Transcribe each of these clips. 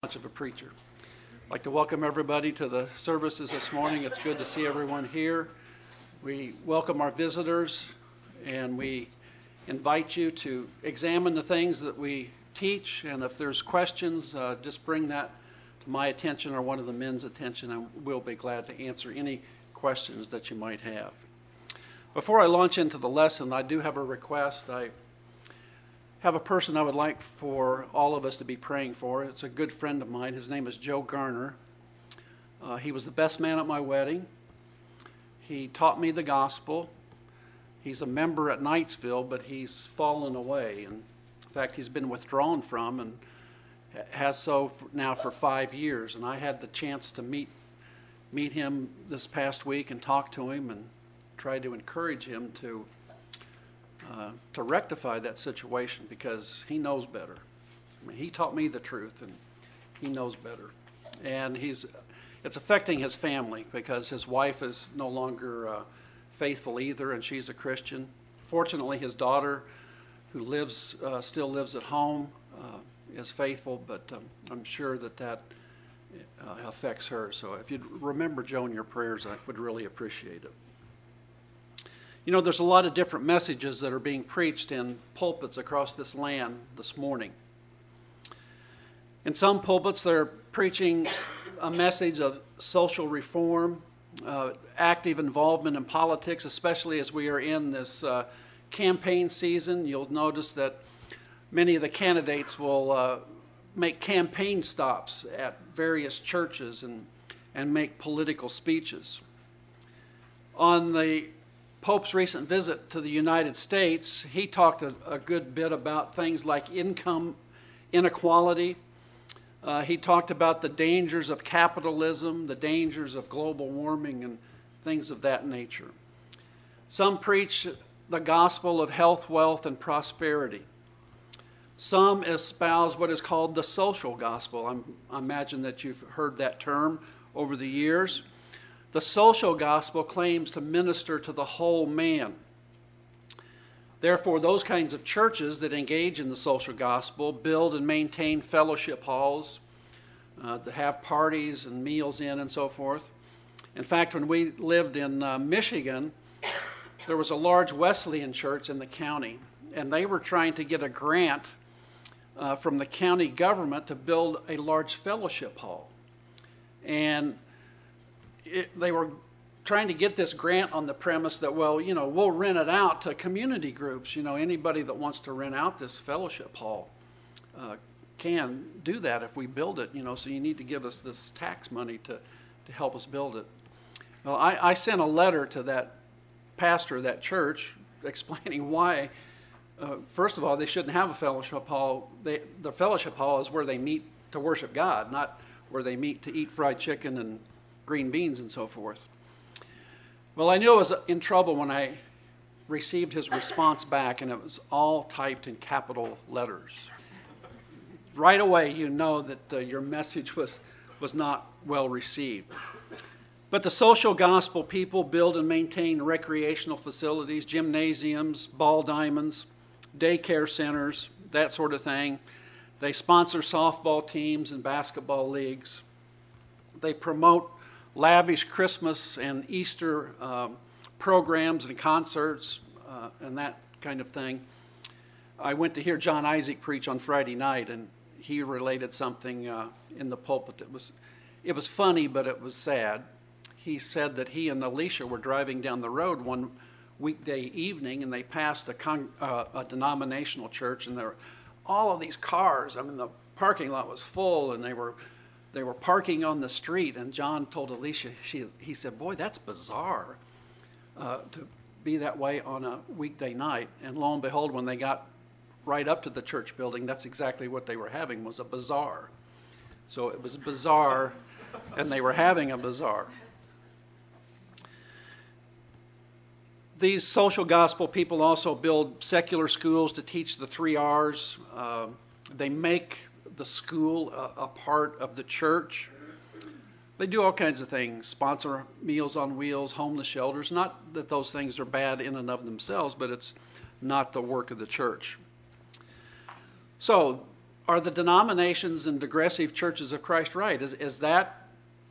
Much of a preacher. I'd like to welcome everybody to the services this morning. It's good to see everyone here. We welcome our visitors and we invite you to examine the things that we teach, and if there's questions, just bring that to my attention or one of the men's attention, and we'll be glad to answer any questions that you might have. Before I launch into the lesson, I do have a request. I have a person I would like for all of us to be praying for. It's a good friend of mine. His name is Joe Garner. He was the best man at my wedding. He taught me the gospel. He's a member at Knightsville, but he's fallen away. And in fact, he's been withdrawn from and has so now for 5 years. And I had the chance to meet him this past week and talk to him and try to encourage him to rectify that situation, because he knows better. I mean, he taught me the truth, and he knows better. And it's affecting his family because his wife is no longer faithful either, and she's a Christian. Fortunately, his daughter, who still lives at home, is faithful, but I'm sure that affects her. So if you'd remember Joe in your prayers, I would really appreciate it. You know, there's a lot of different messages that are being preached in pulpits across this land this morning. In some pulpits, they're preaching a message of social reform, active involvement in politics, especially as we are in this campaign season. You'll notice that many of the candidates will make campaign stops at various churches and make political speeches. On the Pope's recent visit to the United States, he talked a good bit about things like income inequality. He talked about the dangers of capitalism, the dangers of global warming, and things of that nature. Some preach the gospel of health, wealth, and prosperity. Some espouse what is called the social gospel. I imagine that you've heard that term over the years. The social gospel claims to minister to the whole man. Therefore, those kinds of churches that engage in the social gospel build and maintain fellowship halls to have parties and meals in and so forth. In fact, when we lived in Michigan, there was a large Wesleyan church in the county, and they were trying to get a grant from the county government to build a large fellowship hall. And they were trying to get this grant on the premise that, well, we'll rent it out to community groups. Anybody that wants to rent out this fellowship hall can do that if we build it, so you need to give us this tax money to help us build it. Well, I sent a letter to that pastor of that church explaining why, first of all, they shouldn't have a fellowship hall. The fellowship hall is where they meet to worship God, not where they meet to eat fried chicken and green beans and so forth. Well, I knew I was in trouble when I received his response back, and it was all typed in capital letters. Right away, you know that your message was not well received. But the social gospel people build and maintain recreational facilities, gymnasiums, ball diamonds, daycare centers, that sort of thing. They sponsor softball teams and basketball leagues. They promote lavish Christmas and Easter programs and concerts and that kind of thing. I went to hear John Isaac preach on Friday night, and he related something in the pulpit that was funny, but it was sad. He said that he and Alicia were driving down the road one weekday evening, and they passed a denominational church, and there were all of these cars. I mean, the parking lot was full, and they were parking on the street, and John told Alicia, he said, "Boy, that's bizarre to be that way on a weekday night." And lo and behold, when they got right up to the church building, that's exactly what they were having, was a bazaar. So it was bizarre, and they were having a bazaar. These social gospel people also build secular schools to teach the 3 R's. They make the school a part of the church. They do all kinds of things, sponsor Meals on Wheels, homeless shelters. Not that those things are bad in and of themselves, but it's not the work of the church. So are the denominations and digressive churches of Christ right? Is that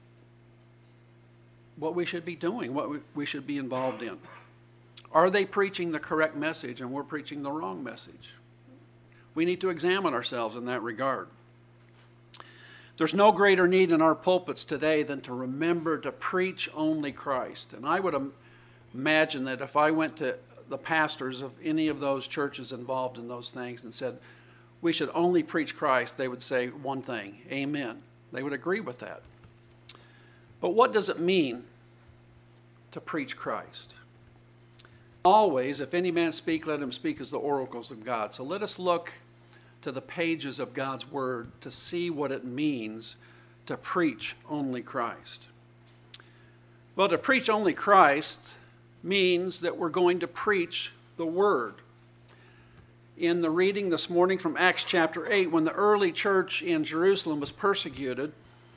what we should be doing, what we should be involved in? Are they preaching the correct message and we're preaching the wrong message? We need to examine ourselves in that regard. There's no greater need in our pulpits today than to remember to preach only Christ. And I would imagine that if I went to the pastors of any of those churches involved in those things and said, we should only preach Christ, they would say one thing, amen. They would agree with that. But what does it mean to preach Christ? Always, if any man speak, let him speak as the oracles of God. So let us look to the pages of God's Word to see what it means to preach only Christ. Well, to preach only Christ means that we're going to preach the Word. In the reading this morning from Acts chapter 8, when the early church in Jerusalem was persecuted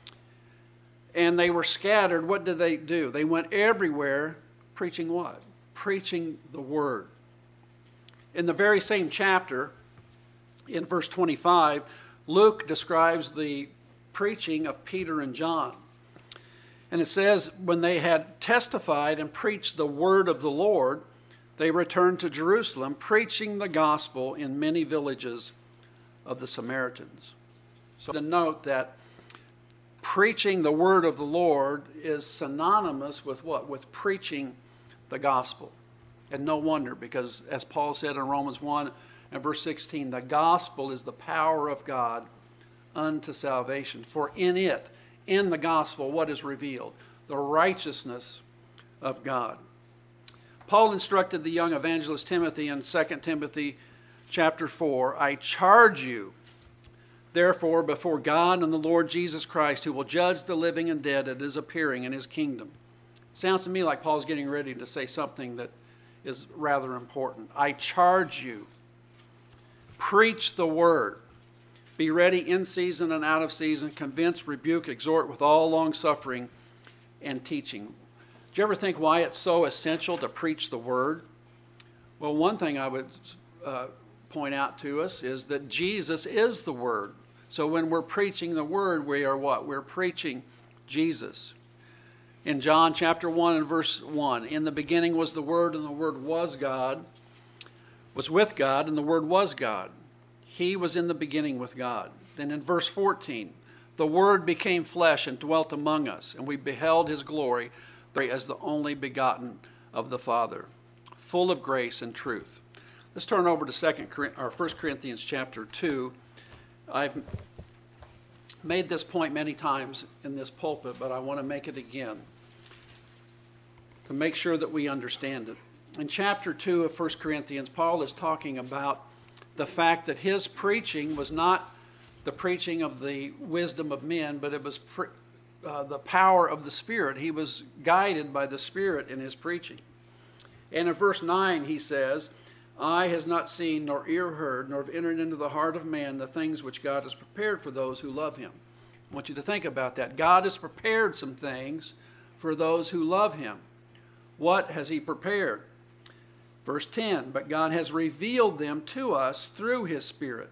and they were scattered, what did they do? They went everywhere preaching what? Preaching the Word. In the very same chapter, in verse 25, Luke describes the preaching of Peter and John. And it says, when they had testified and preached the word of the Lord, they returned to Jerusalem, preaching the gospel in many villages of the Samaritans. So to note that preaching the word of the Lord is synonymous with what? With preaching the gospel. And no wonder, because as Paul said in Romans 1 and verse 16, the gospel is the power of God unto salvation. For in it, in the gospel, what is revealed? The righteousness of God. Paul instructed the young evangelist Timothy in 2 Timothy chapter 4, I charge you, therefore, before God and the Lord Jesus Christ, who will judge the living and dead at his appearing in his kingdom. Sounds to me like Paul's getting ready to say something that is rather important. I charge you, preach the word. Be ready in season and out of season. Convince, rebuke, exhort with all long-suffering and teaching. Do you ever think why it's so essential to preach the word? Well, one thing I would point out to us is that Jesus is the word. So when we're preaching the word, we are what? We're preaching Jesus. In John chapter 1 and verse 1, in the beginning was the Word, and the Word was God, was with God, and the Word was God. He was in the beginning with God. Then in verse 14, the Word became flesh and dwelt among us, and we beheld his glory as the only begotten of the Father, full of grace and truth. Let's turn over to 1 Corinthians chapter 2. I've made this point many times in this pulpit, but I want to make it again to make sure that we understand it. In chapter 2 of 1 Corinthians, Paul is talking about the fact that his preaching was not the preaching of the wisdom of men, but it was the power of the Spirit. He was guided by the Spirit in his preaching. And in verse 9 he says, eye has not seen, nor ear heard, nor have entered into the heart of man the things which God has prepared for those who love him. I want you to think about that. God has prepared some things for those who love him. What has he prepared? Verse 10, but God has revealed them to us through his Spirit.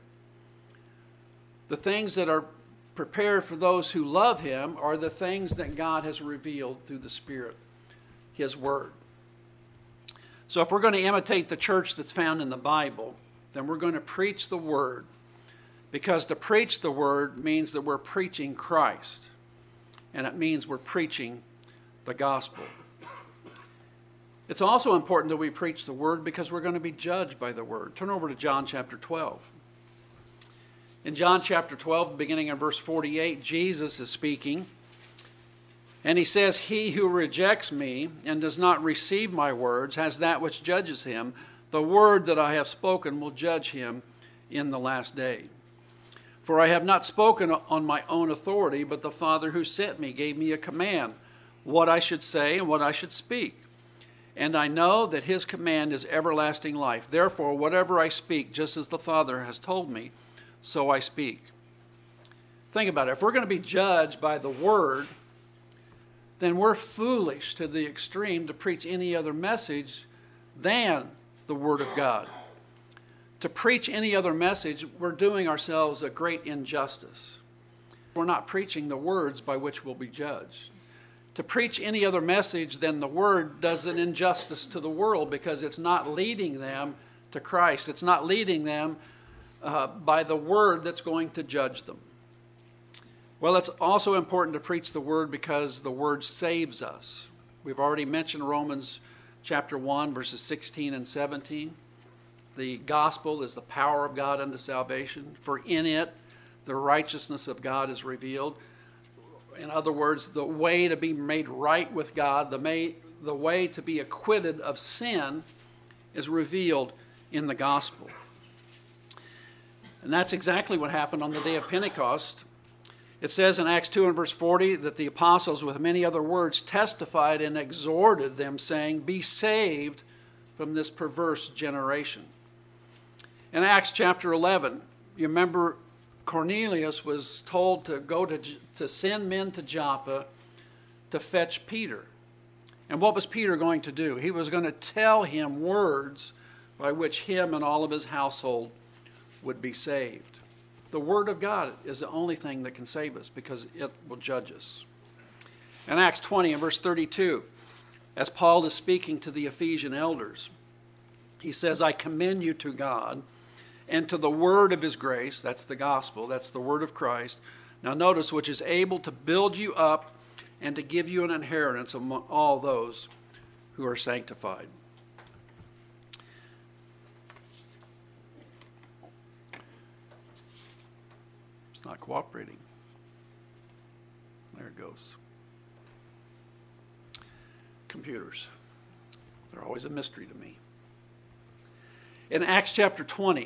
The things that are prepared for those who love him are the things that God has revealed through the Spirit, his word. So if we're going to imitate the church that's found in the Bible, then we're going to preach the word. Because to preach the word means that we're preaching Christ. And it means we're preaching the gospel. It's also important that we preach the word because we're going to be judged by the word. Turn over to John chapter 12. In John chapter 12, beginning in verse 48, Jesus is speaking. And he says, he who rejects me and does not receive my words has that which judges him. The word that I have spoken will judge him in the last day. For I have not spoken on my own authority, but the Father who sent me gave me a command, what I should say and what I should speak. And I know that his command is everlasting life. Therefore, whatever I speak, just as the Father has told me, so I speak. Think about it. If we're going to be judged by the word, then we're foolish to the extreme to preach any other message than the word of God. To preach any other message, we're doing ourselves a great injustice. We're not preaching the words by which we'll be judged. To preach any other message than the Word does an injustice to the world because it's not leading them to Christ. It's not leading them by the Word that's going to judge them. Well, it's also important to preach the Word because the Word saves us. We've already mentioned Romans chapter 1, verses 16 and 17. The gospel is the power of God unto salvation, for in it the righteousness of God is revealed. In other words, the way to be made right with God, the way to be acquitted of sin is revealed in the gospel. And that's exactly what happened on the day of Pentecost. It says in Acts 2 and verse 40 that the apostles with many other words testified and exhorted them, saying, "Be saved from this perverse generation." In Acts chapter 11, you remember Cornelius was told to go to send men to Joppa to fetch Peter. And what was Peter going to do? He was going to tell him words by which him and all of his household would be saved. The Word of God is the only thing that can save us because it will judge us. In Acts 20 and verse 32, as Paul is speaking to the Ephesian elders, he says, "I commend you to God and to the word of his grace," that's the gospel, that's the word of Christ. Now notice, "which is able to build you up and to give you an inheritance among all those who are sanctified." It's not cooperating. There it goes. Computers. They're always a mystery to me. In Acts chapter 20,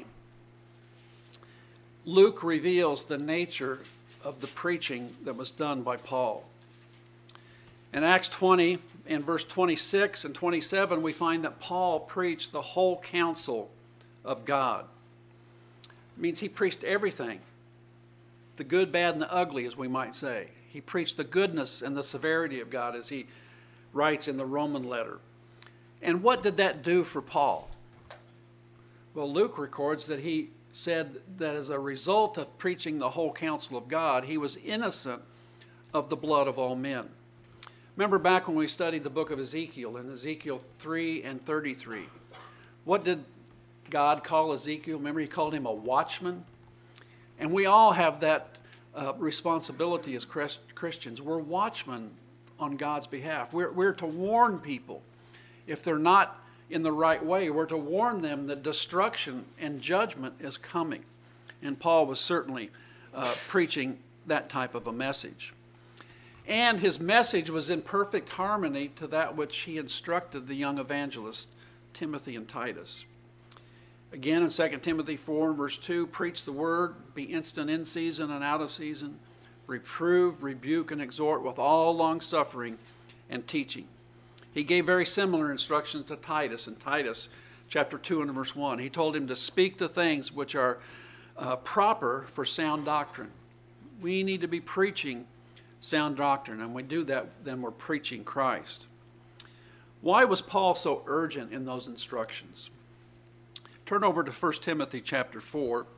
Luke reveals the nature of the preaching that was done by Paul. In Acts 20, in verse 26 and 27, we find that Paul preached the whole counsel of God. It means he preached everything, the good, bad, and the ugly, as we might say. He preached the goodness and the severity of God, as he writes in the Roman letter. And what did that do for Paul? Well, Luke records that he said that as a result of preaching the whole counsel of God, he was innocent of the blood of all men. Remember back when we studied the book of Ezekiel, in Ezekiel 3 and 33. What did God call Ezekiel? Remember, he called him a watchman. And we all have that responsibility as Christians. We're watchmen on God's behalf. We're to warn people if they're not in the right way. We're to warn them that destruction and judgment is coming. And Paul was certainly preaching that type of a message. And his message was in perfect harmony to that which he instructed the young evangelists, Timothy and Titus. Again, in 2 Timothy 4 and verse 2, "Preach the word, be instant in season and out of season, reprove, rebuke, and exhort with all long-suffering and teaching." He gave very similar instructions to Titus in Titus chapter 2 and verse 1. He told him to speak the things which are proper for sound doctrine. We need to be preaching sound doctrine, and we do that, then we're preaching Christ. Why was Paul so urgent in those instructions? Turn over to 1 Timothy chapter 4.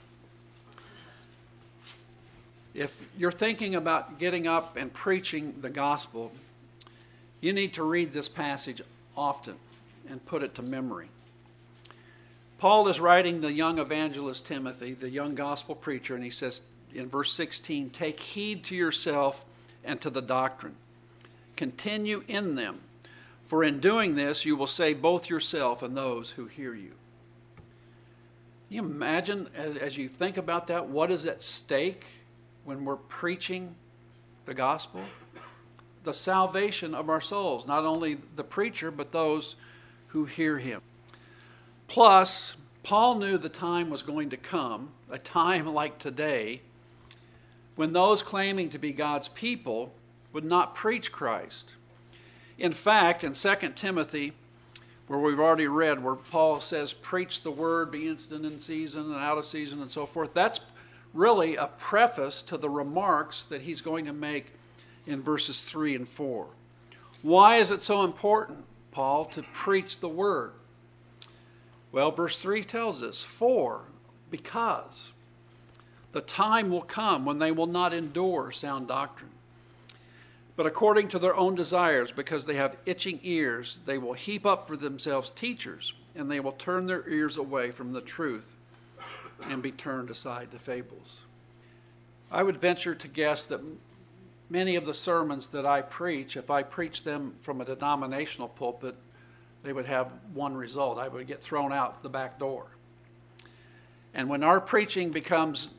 If you're thinking about getting up and preaching the gospel, you need to read this passage often and put it to memory. Paul is writing the young evangelist Timothy, the young gospel preacher, and he says in verse 16, "Take heed to yourself and to the doctrine. Continue in them, for in doing this you will save both yourself and those who hear you." Can you imagine, as you think about that, what is at stake when we're preaching the gospel? The salvation of our souls, not only the preacher, but those who hear him. Plus, Paul knew the time was going to come, a time like today, when those claiming to be God's people would not preach Christ. In fact, in 2 Timothy, where we've already read, where Paul says, "Preach the word, be instant in season and out of season," and so forth, that's really a preface to the remarks that he's going to make in verses 3 and 4. Why is it so important, Paul, to preach the word? Well, verse 3 tells us, because the time will come when they will not endure sound doctrine. But according to their own desires, because they have itching ears, they will heap up for themselves teachers, and they will turn their ears away from the truth and be turned aside to fables. I would venture to guess that many of the sermons that I preach, if I preach them from a denominational pulpit, they would have one result. I would get thrown out the back door. And when our preaching becomes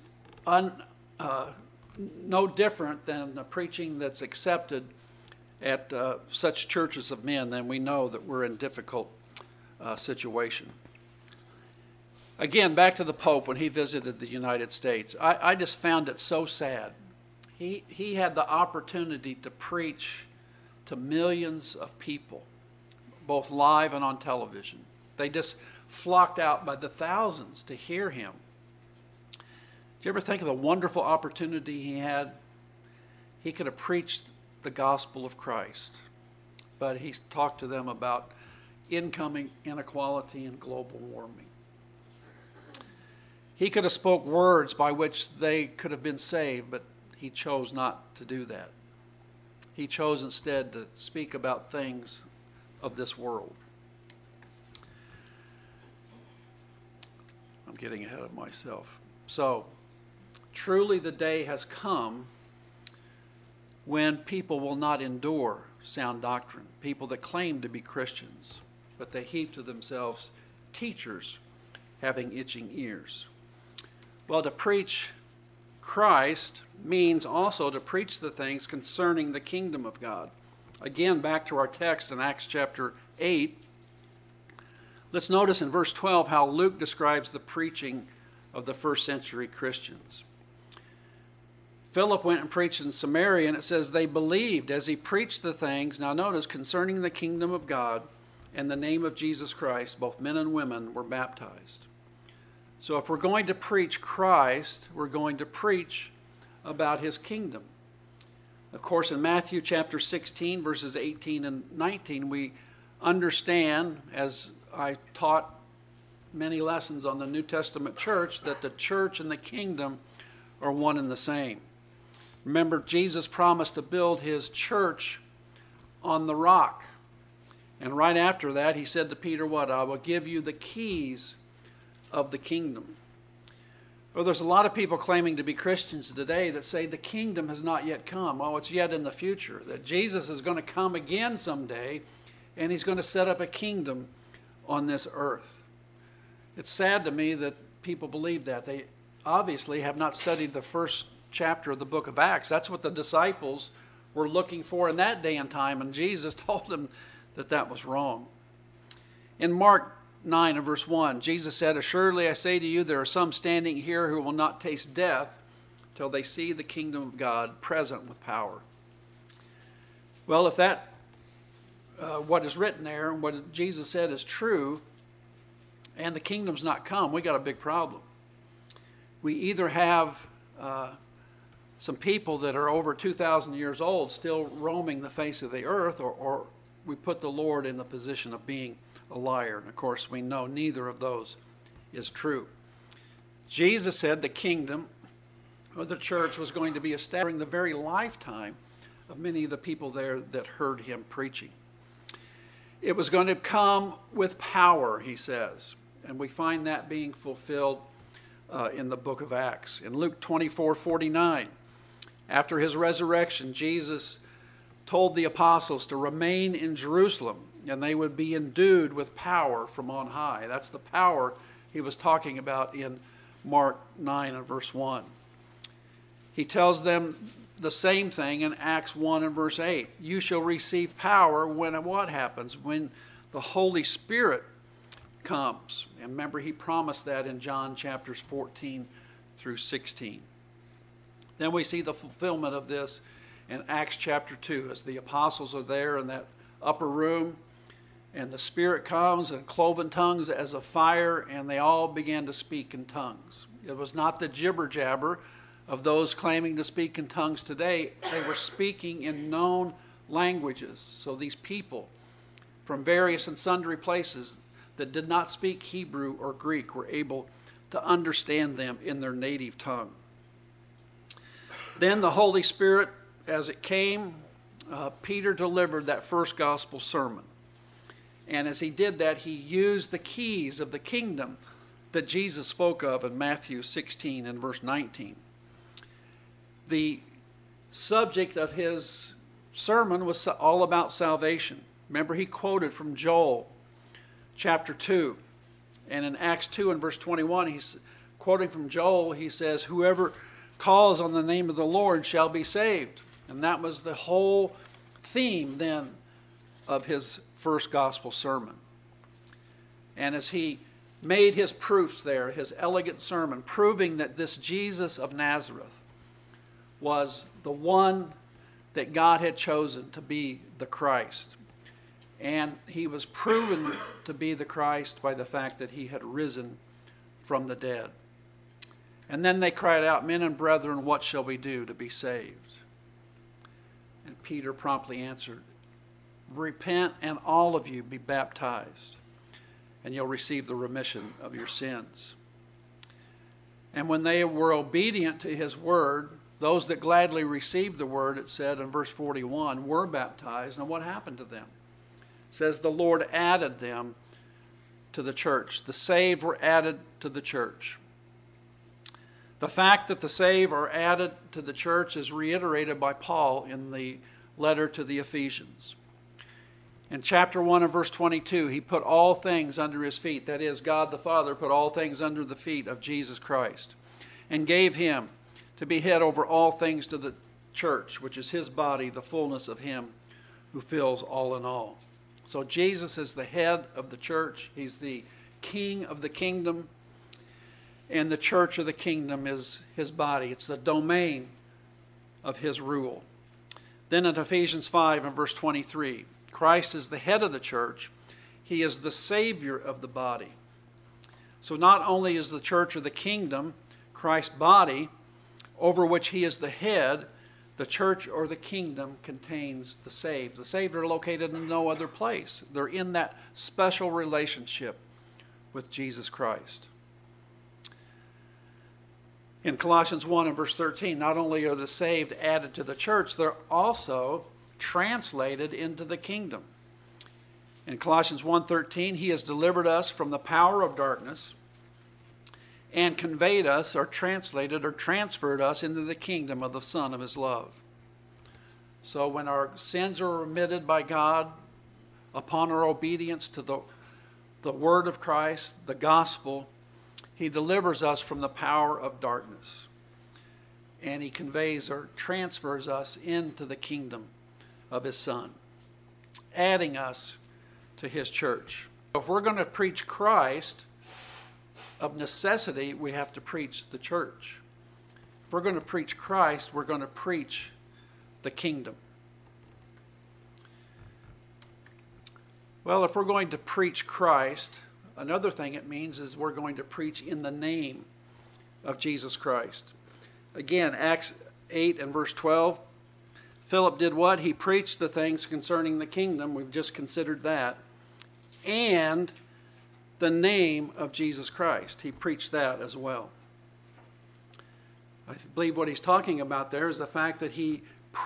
no different than the preaching that's accepted at such churches of men, then we know that we're in a difficult situation. Again, back to the Pope when he visited the United States. I just found it so sad. He had the opportunity to preach to millions of people, both live and on television. They just flocked out by the thousands to hear him. Do you ever think of the wonderful opportunity he had? He could have preached the gospel of Christ, but he talked to them about incoming inequality and global warming. He could have spoke words by which they could have been saved, but he chose not to do that. He chose instead to speak about things of this world. I'm getting ahead of myself. So, truly the day has come when people will not endure sound doctrine, people that claim to be Christians, but they heap to themselves teachers having itching ears. Well, to preach Christ means also to preach the things concerning the kingdom of God. Again, back to our text in Acts chapter 8. Let's notice in verse 12 how Luke describes the preaching of the first century Christians. Philip went and preached in Samaria, and it says they believed as he preached the things, now notice, concerning the kingdom of God and the name of Jesus Christ, both men and women were baptized. So if we're going to preach Christ, we're going to preach about his kingdom. Of course, in Matthew chapter 16, verses 18 and 19, we understand, as I taught many lessons on the New Testament church, that the church and the kingdom are one and the same. Remember, Jesus promised to build his church on the rock. And right after that, he said to Peter, what? I will give you the keys of the kingdom. Well, there's a lot of people claiming to be Christians today that say the kingdom has not yet come. Oh, it's yet in the future. That Jesus is going to come again someday, and he's going to set up a kingdom on this earth. It's sad to me that people believe that. They obviously have not studied the first chapter of the book of Acts. That's what the disciples were looking for in that day and time, and Jesus told them that that was wrong. In Mark 9 and verse 1, Jesus said, assuredly I say to you, there are some standing here who will not taste death till they see the kingdom of God present with power. Well, if that, what is written there and what Jesus said is true, and the kingdom's not come, we got a big problem. We either have some people that are over 2,000 years old still roaming the face of the earth, or we put the Lord in the position of being a liar. And of course, we know neither of those is true. Jesus said the kingdom or the church was going to be established during the very lifetime of many of the people there that heard him preaching. It was going to come with power, he says. And we find that being fulfilled in the book of Acts. In Luke 24:49, after his resurrection, Jesus told the apostles to remain in Jerusalem, and they would be endued with power from on high. That's the power he was talking about in Mark 9 and verse 1. He tells them the same thing in Acts 1 and verse 8. You shall receive power when what happens? When the Holy Spirit comes. And remember, he promised that in John chapters 14 through 16. Then we see the fulfillment of this in Acts chapter 2 as the apostles are there in that upper room, and the Spirit comes and cloven tongues as a fire, and they all began to speak in tongues. It was not the jibber jabber of those claiming to speak in tongues today. They were speaking in known languages. So these people from various and sundry places, that did not speak Hebrew or Greek were able to understand them in their native tongue. Then the Holy Spirit, as it came, Peter delivered that first gospel sermon. And as he did that, he used the keys of the kingdom that Jesus spoke of in Matthew 16 and verse 19. The subject of his sermon was all about salvation. Remember, he quoted from Joel chapter 2. And in Acts 2 and verse 21, he's quoting from Joel, he says, "Whoever calls on the name of the Lord shall be saved." And that was the whole theme then of his first gospel sermon. And as he made his proofs there, his elegant sermon, proving that this Jesus of Nazareth was the one that God had chosen to be the Christ. And he was proven to be the Christ by the fact that he had risen from the dead. And then they cried out, "Men and brethren, what shall we do to be saved?" And Peter promptly answered, "Repent and all of you be baptized, and you'll receive the remission of your sins." And when they were obedient to his word, those that gladly received the word, it said in verse 41, were baptized. And what happened to them? It says the Lord added them to the church. The saved were added to the church. The fact that the saved are added to the church is reiterated by Paul in the letter to the Ephesians. In chapter 1 and verse 22, he put all things under his feet. That is, God the Father put all things under the feet of Jesus Christ and gave him to be head over all things to the church, which is his body, the fullness of him who fills all in all. So Jesus is the head of the church. He's the king of the kingdom. And the church of the kingdom is his body. It's the domain of his rule. Then in Ephesians 5 and verse 23, Christ is the head of the church. He is the Savior of the body. So not only is the church or the kingdom Christ's body, over which he is the head, the church or the kingdom contains the saved. The saved are located in no other place. They're in that special relationship with Jesus Christ. In Colossians 1 and verse 13, not only are the saved added to the church, they're also translated into the kingdom. In Colossians 1:13, he has delivered us from the power of darkness and conveyed us, or translated, or transferred us into the kingdom of the Son of his love. So when our sins are remitted by God upon our obedience to the word of Christ, the gospel, he delivers us from the power of darkness. And he conveys or transfers us into the kingdom of his Son, adding us to his church. If we're going to preach Christ, of necessity, we have to preach the church. If we're going to preach Christ, we're going to preach the kingdom. Well, if we're going to preach Christ, another thing it means is we're going to preach in the name of Jesus Christ. Again, Acts 8 and verse 12, Philip did what? He preached the things concerning the kingdom. We've just considered that. And the name of Jesus Christ. He preached that as well. I believe what he's talking about there is the fact that he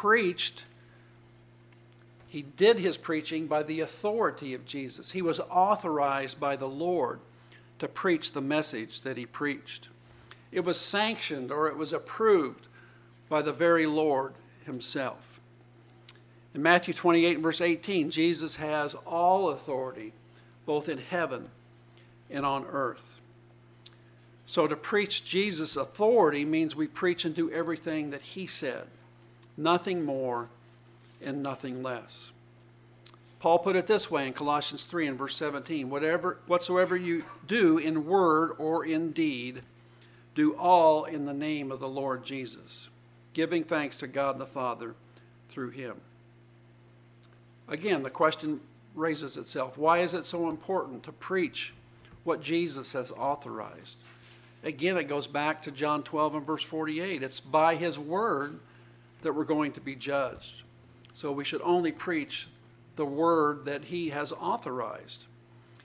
did his preaching by the authority of Jesus. He was authorized by the Lord to preach the message that he preached. It was sanctioned, or it was approved by the very Lord himself. In Matthew 28 verse 18, Jesus has all authority, both in heaven and on earth. So to preach Jesus' authority means we preach and do everything that he said. Nothing more and nothing less. Paul put it this way in Colossians 3 and verse 17, whatsoever you do in word or in deed, do all in the name of the Lord Jesus, giving thanks to God the Father through him. Again, the question raises itself. Why is it so important to preach what Jesus has authorized? Again, it goes back to John 12 and verse 48. It's by his word that we're going to be judged. So we should only preach the word that he has authorized.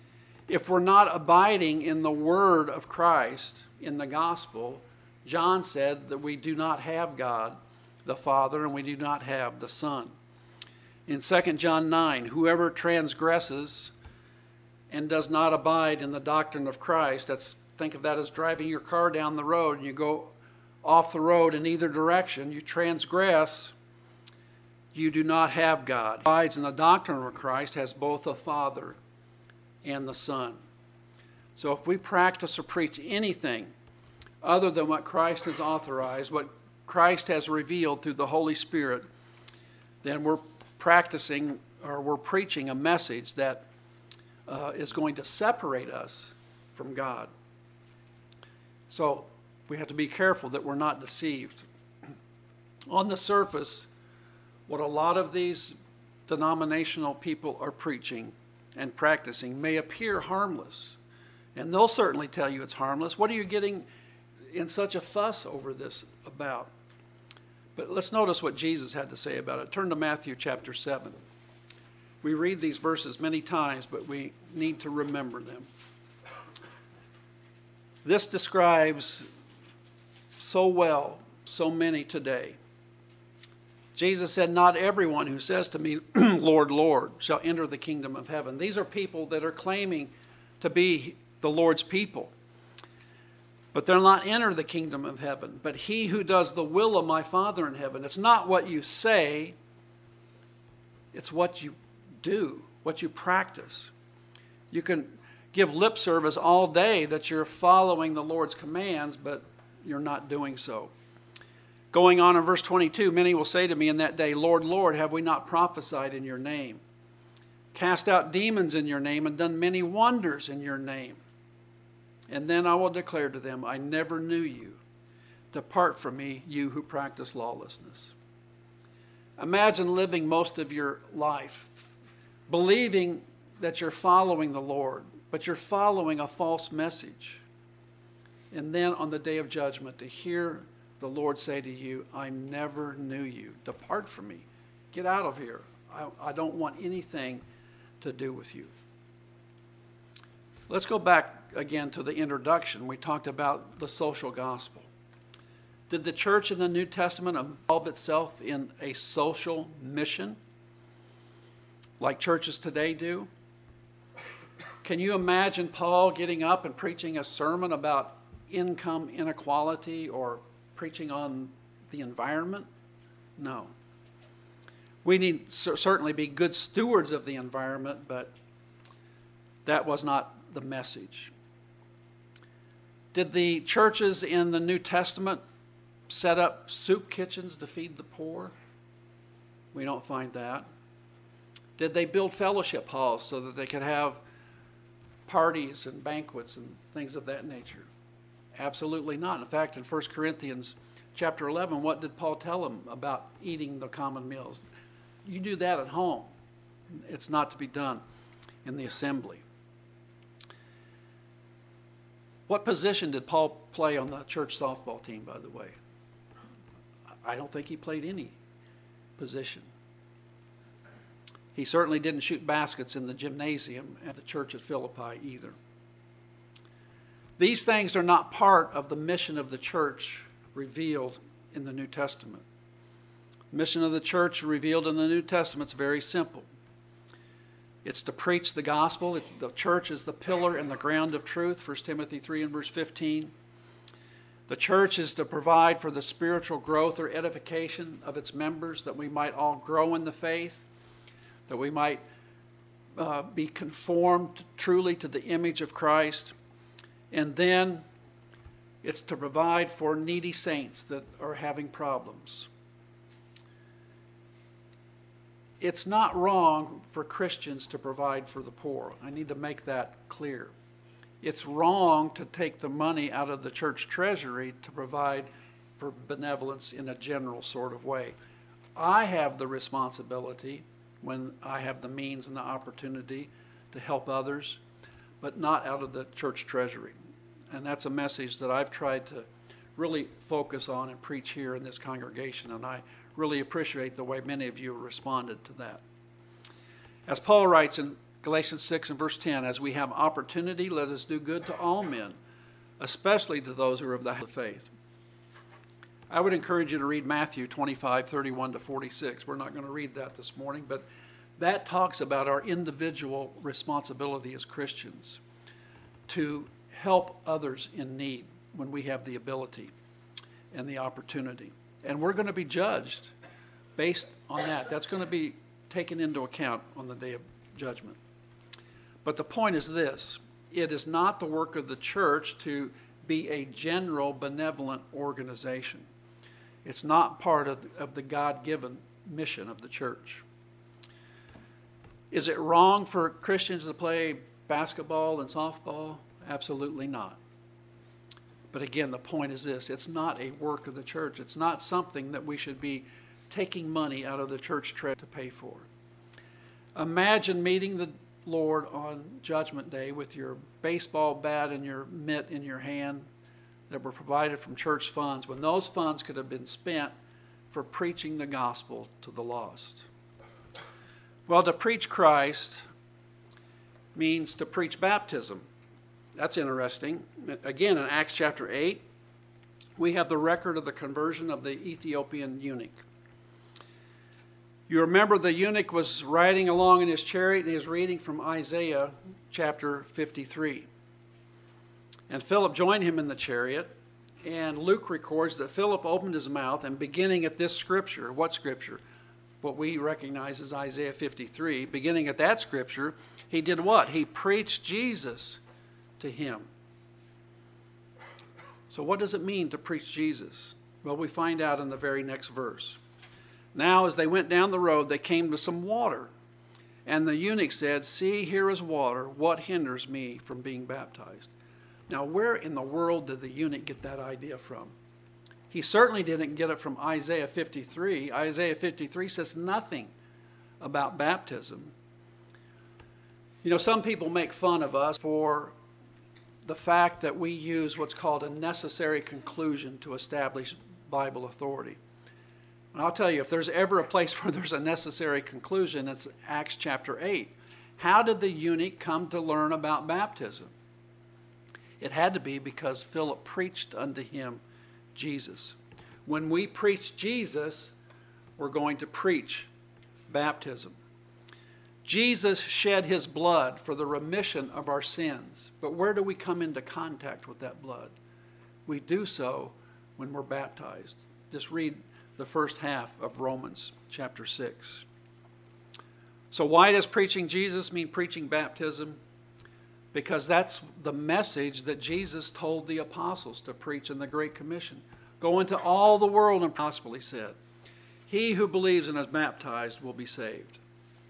If we're not abiding in the word of Christ, in the gospel, John said that we do not have God the Father and we do not have the Son. In 2 John 9, whoever transgresses and does not abide in the doctrine of Christ, think of that as driving your car down the road and you go off the road in either direction, you transgress, you do not have God. Whoever abides in the doctrine of Christ has both the Father and the Son. So if we practice or preach anything other than what Christ has authorized, what Christ has revealed through the Holy Spirit, then we're practicing or we're preaching a message that is going to separate us from God. So we have to be careful that we're not deceived. On the surface, what a lot of these denominational people are preaching and practicing may appear harmless. And they'll certainly tell you it's harmless. What are you getting in such a fuss over this about? But let's notice what Jesus had to say about it. Turn to Matthew chapter 7. We read these verses many times, but we need to remember them. This describes so well so many today. Jesus said, "Not everyone who says to me, 'Lord, Lord,' shall enter the kingdom of heaven." These are people that are claiming to be the Lord's people. But they'll not enter the kingdom of heaven. But he who does the will of my Father in heaven. It's not what you say, it's what you do, what you practice. You can give lip service all day that you're following the Lord's commands, but you're not doing so. Going on in verse 22, many will say to me in that day, "Lord, Lord, have we not prophesied in your name? Cast out demons in your name and done many wonders in your name? And then I will declare to them, I never knew you. Depart from me, you who practice lawlessness." Imagine living most of your life believing that you're following the Lord, but you're following a false message. And then on the day of judgment, to hear the Lord say to you, "I never knew you. Depart from me. Get out of here. I don't want anything to do with you." Let's go back again to the introduction. We talked about the social gospel. Did the church in the New Testament involve itself in a social mission like churches today do? Can you imagine Paul getting up and preaching a sermon about income inequality or preaching on the environment? No. We need certainly be good stewards of the environment, but that was not the message. Did the churches in the New Testament set up soup kitchens to feed the poor? We don't find that. Did they build fellowship halls so that they could have parties and banquets and things of that nature? Absolutely not. In fact, in 1 Corinthians chapter 11, what did Paul tell them about eating the common meals? You do that at home. It's not to be done in the assembly. What position did Paul play on the church softball team, by the way? I don't think he played any position. He certainly didn't shoot baskets in the gymnasium at the church at Philippi either. These things are not part of the mission of the church revealed in the New Testament. The mission of the church revealed in the New Testament is very simple. It's to preach the gospel. The church is the pillar and the ground of truth, 1 Timothy 3 and verse 15. The church is to provide for the spiritual growth or edification of its members, that we might all grow in the faith, that we might be conformed truly to the image of Christ. And then it's to provide for needy saints that are having problems. It's not wrong for Christians to provide for the poor. I need to make that clear. It's wrong to take the money out of the church treasury to provide for benevolence in a general sort of way. I have the responsibility, when I have the means and the opportunity, to help others, but not out of the church treasury. And that's a message that I've tried to really focus on and preach here in this congregation, and I really appreciate the way many of you responded to that. As Paul writes in Galatians 6 and verse 10, as we have opportunity, let us do good to all men, especially to those who are of the faith. I would encourage you to read Matthew 25:31 to 46. We're not going to read that this morning, but that talks about our individual responsibility as Christians to help others in need when we have the ability and the opportunity. And we're going to be judged based on that. That's going to be taken into account on the day of judgment. But the point is this: it is not the work of the church to be a general benevolent organization. It's not part of the God-given mission of the church. Is it wrong for Christians to play basketball and softball? Absolutely not. But again, the point is this: it's not a work of the church. It's not something that we should be taking money out of the church treasury to pay for. Imagine meeting the Lord on Judgment Day with your baseball bat and your mitt in your hand that were provided from church funds, when those funds could have been spent for preaching the gospel to the lost. Well, to preach Christ means to preach baptism. That's interesting. Again, in Acts chapter 8, we have the record of the conversion of the Ethiopian eunuch. You remember the eunuch was riding along in his chariot and he was reading from Isaiah chapter 53. And Philip joined him in the chariot, and Luke records that Philip opened his mouth, and beginning at this scripture, what scripture? What we recognize as Isaiah 53, beginning at that scripture, he did what? He preached Jesus to him. So what does it mean to preach Jesus? Well, we find out in the very next verse. Now, as they went down the road, they came to some water. And the eunuch said, "See, here is water. What hinders me from being baptized?" Now, where in the world did the eunuch get that idea from? He certainly didn't get it from Isaiah 53. Isaiah 53 says nothing about baptism. You know, some people make fun of us for the fact that we use what's called a necessary conclusion to establish Bible authority. And I'll tell you, if there's ever a place where there's a necessary conclusion, it's Acts chapter 8. How did the eunuch come to learn about baptism? It had to be because Philip preached unto him Jesus. When we preach Jesus, we're going to preach baptism. Jesus shed his blood for the remission of our sins. But where do we come into contact with that blood? We do so when we're baptized. Just read the first half of Romans chapter 6. So why does preaching Jesus mean preaching baptism? Because that's the message that Jesus told the apostles to preach in the Great Commission. Go into all the world and gospel, he said. He who believes and is baptized will be saved.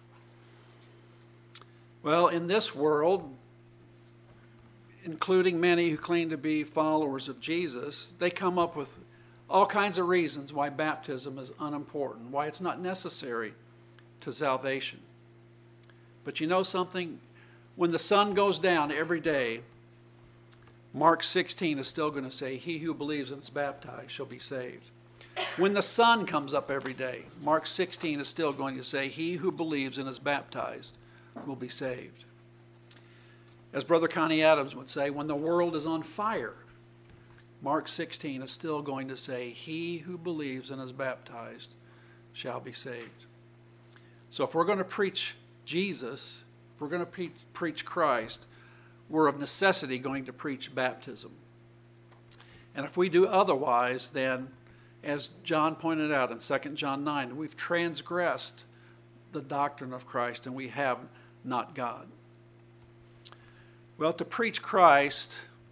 Well, in this world, including many who claim to be followers of Jesus, they come up with all kinds of reasons why baptism is unimportant, why it's not necessary to salvation. But you know something? When the sun goes down every day, Mark 16 is still going to say, "He who believes and is baptized shall be saved." When the sun comes up every day, Mark 16 is still going to say, "He who believes and is baptized will be saved." As Brother Connie Adams would say, when the world is on fire, Mark 16 is still going to say, "He who believes and is baptized shall be saved." So if we're going to preach Jesus, if we're going to preach Christ, we're of necessity going to preach baptism. And if we do otherwise, then, as John pointed out in 2 John 9, we've transgressed the doctrine of Christ and we have not God. Well, to preach Christ,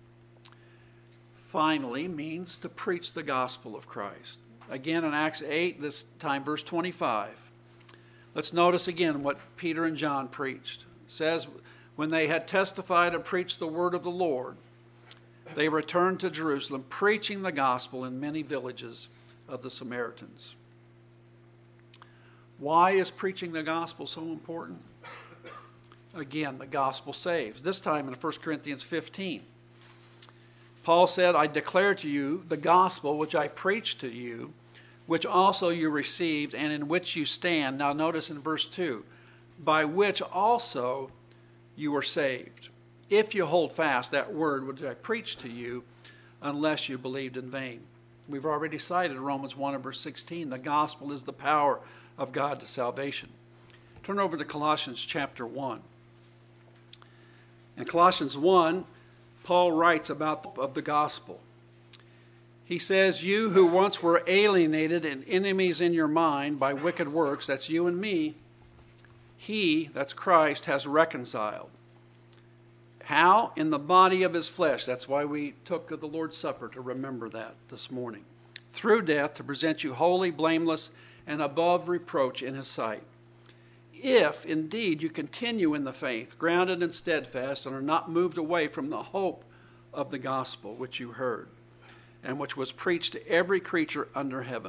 finally, means to preach the gospel of Christ. Again, in Acts 8, this time verse 25. Let's notice again what Peter and John preached. It says, when they had testified and preached the word of the Lord, they returned to Jerusalem, preaching the gospel in many villages of the Samaritans. Why is preaching the gospel so important? Again, the gospel saves. This time in 1 Corinthians 15. Paul said, "I declare to you the gospel which I preached to you, which also you received and in which you stand." Now notice in verse 2, "by which also you are saved, if you hold fast that word which I preached to you, unless you believed in vain. We've already cited Romans 1 and verse 16. The gospel is the power of God to salvation. Turn over to Colossians chapter 1. In Colossians 1, Paul writes about the gospel. He says, you who once were alienated and enemies in your mind by wicked works, that's you and me, he, that's Christ, has reconciled. How? In the body of his flesh. That's why we took the Lord's Supper, to remember that this morning. Through death, to present you holy, blameless, and above reproach in his sight. If indeed you continue in the faith, grounded and steadfast, and are not moved away from the hope of the gospel which you heard, and which was preached to every creature under heaven.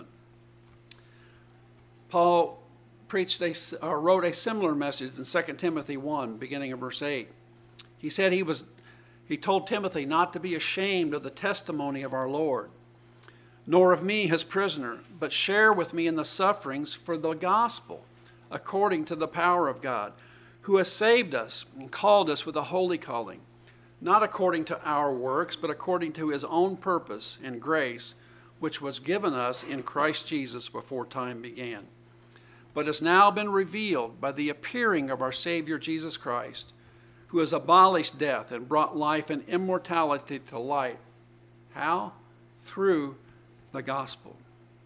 Paul wrote a similar message in 2 Timothy 1, beginning in verse 8. He said he told Timothy not to be ashamed of the testimony of our Lord, nor of me his prisoner, but share with me in the sufferings for the gospel, according to the power of God, who has saved us and called us with a holy calling, not according to our works, but according to his own purpose and grace, which was given us in Christ Jesus before time began, but has now been revealed by the appearing of our Savior Jesus Christ, who has abolished death and brought life and immortality to light. How? Through the gospel.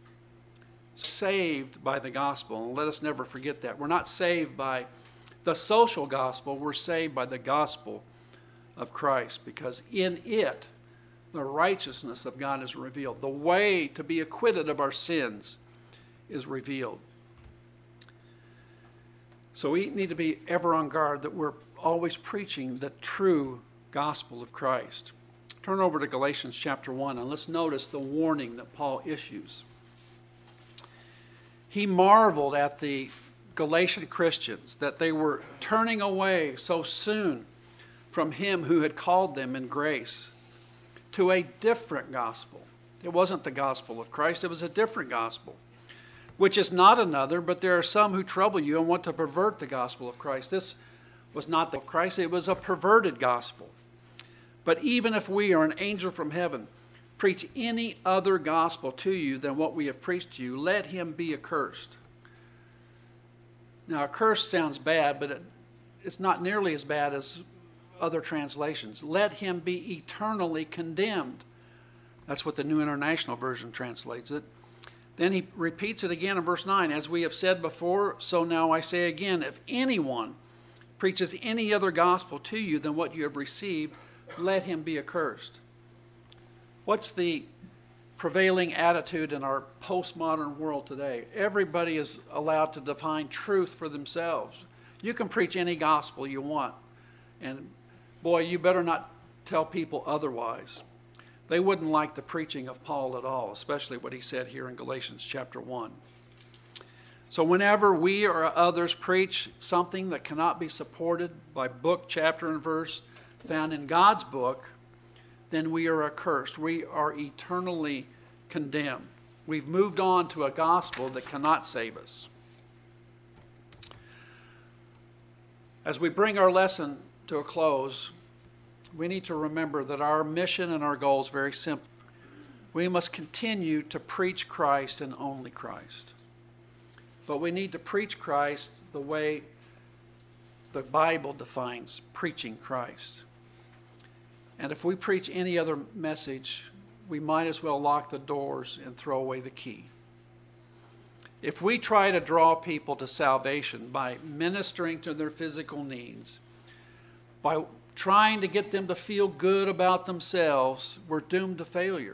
Saved by the gospel, and let us never forget that. We're not saved by the social gospel, we're saved by the gospel of Christ, because in it the righteousness of God is revealed. The way to be acquitted of our sins is revealed. So we need to be ever on guard that we're always preaching the true gospel of Christ. Turn over to Galatians chapter 1 and let's notice the warning that Paul issues. He marveled at the Galatian Christians that they were turning away so soon from him who had called them in grace to a different gospel. It wasn't the gospel of Christ, it was a different gospel, which is not another, but there are some who trouble you and want to pervert the gospel of Christ. This was not the of Christ, it was a perverted gospel. But even if we or an angel from heaven preach any other gospel to you than what we have preached to you, let him be accursed. Now, accursed sounds bad, but it's not nearly as bad as other translations. Let him be eternally condemned. That's what the New International Version translates it. Then he repeats it again in verse 9. As we have said before, so now I say again, if anyone preaches any other gospel to you than what you have received, let him be accursed. What's the prevailing attitude in our postmodern world today? Everybody is allowed to define truth for themselves. You can preach any gospel you want. And boy, you better not tell people otherwise. They wouldn't like the preaching of Paul at all, especially what he said here in Galatians chapter 1. So whenever we or others preach something that cannot be supported by book, chapter, and verse found in God's book, then we are accursed. We are eternally condemned. We've moved on to a gospel that cannot save us. As we bring our lesson to a close, we need to remember that our mission and our goal is very simple. We must continue to preach Christ and only Christ. But we need to preach Christ the way the Bible defines preaching Christ. And if we preach any other message, we might as well lock the doors and throw away the key. If we try to draw people to salvation by ministering to their physical needs, by trying to get them to feel good about themselves, we're doomed to failure.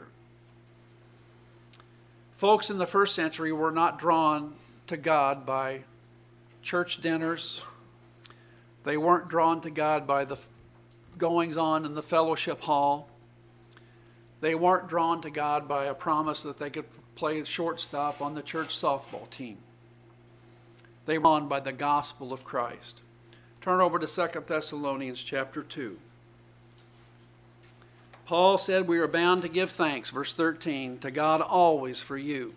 Folks in the first century were not drawn to God by church dinners. They weren't drawn to God by the goings on in the fellowship hall. They weren't drawn to God by a promise that they could play shortstop on the church softball team. They were drawn by the gospel of Christ. Turn over to 2 Thessalonians chapter 2. Paul said we are bound to give thanks, verse 13, to God always for you,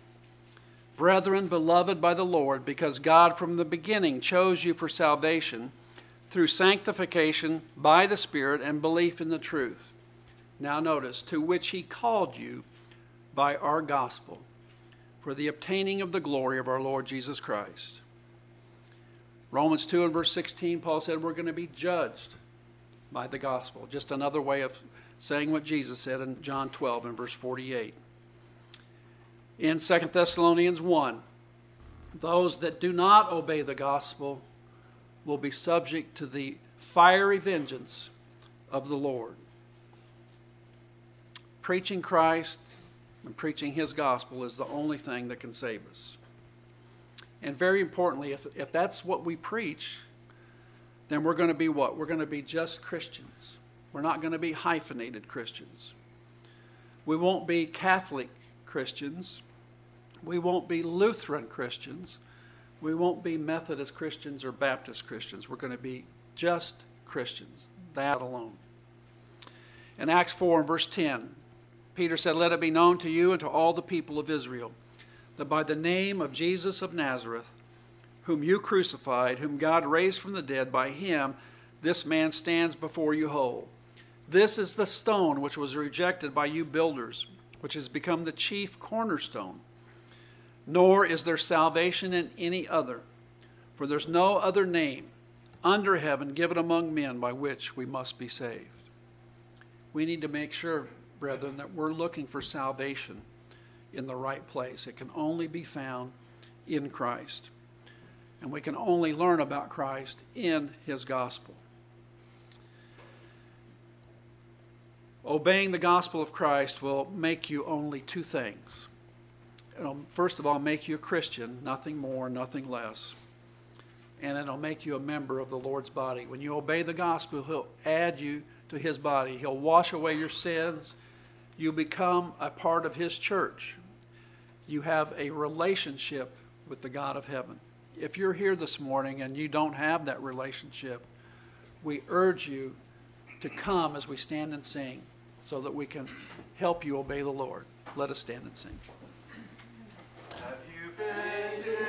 brethren beloved by the Lord, because God from the beginning chose you for salvation through sanctification by the Spirit and belief in the truth. Now notice, to which he called you by our gospel, for the obtaining of the glory of our Lord Jesus Christ. Romans 2 and verse 16, Paul said we're going to be judged by the gospel. Just another way of saying what Jesus said in John 12 and verse 48. In 2 Thessalonians 1, those that do not obey the gospel will be subject to the fiery vengeance of the Lord. Preaching Christ and preaching his gospel is the only thing that can save us. And very importantly, if that's what we preach, then we're going to be what? We're going to be just Christians. We're not going to be hyphenated Christians. We won't be Catholic Christians. We won't be Lutheran Christians. We won't be Methodist Christians or Baptist Christians. We're going to be just Christians, that alone. In Acts 4 and verse 10, Peter said, "Let it be known to you and to all the people of Israel, that by the name of Jesus of Nazareth, whom you crucified, whom God raised from the dead, by him this man stands before you whole. This is the stone which was rejected by you builders, which has become the chief cornerstone. Nor is there salvation in any other, for there's no other name under heaven given among men by which we must be saved." We need to make sure, brethren, that we're looking for salvation in the right place. It can only be found in Christ. And we can only learn about Christ in his gospel. Obeying the gospel of Christ will make you only two things. It'll, first of all, make you a Christian, nothing more, nothing less. And it'll make you a member of the Lord's body. When you obey the gospel, he'll add you to his body. He'll wash away your sins. You become a part of his church. You have a relationship with the God of heaven. If you're here this morning and you don't have that relationship, we urge you to come as we stand and sing so that we can help you obey the Lord. Let us stand and sing.